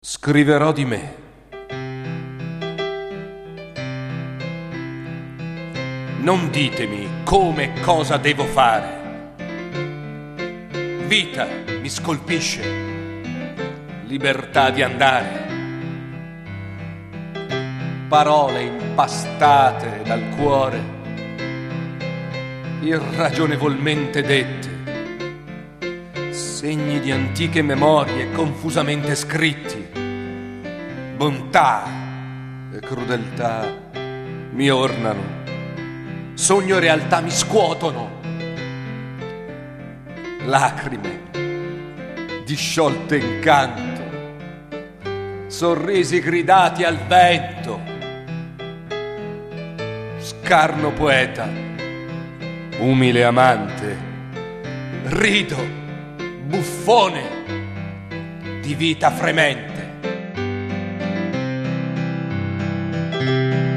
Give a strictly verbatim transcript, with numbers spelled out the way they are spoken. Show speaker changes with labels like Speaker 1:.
Speaker 1: Scriverò di me. Non ditemi come e cosa devo fare. Vita mi scolpisce, libertà di andare. Parole impastate dal cuore, irragionevolmente dette, segni di antiche memorie confusamente scritti. Bontà e crudeltà mi ornano, sogno e realtà mi scuotono. Lacrime disciolte in canto, sorrisi gridati al vento. Scarno poeta, umile amante, rido, buffone di vita fremente.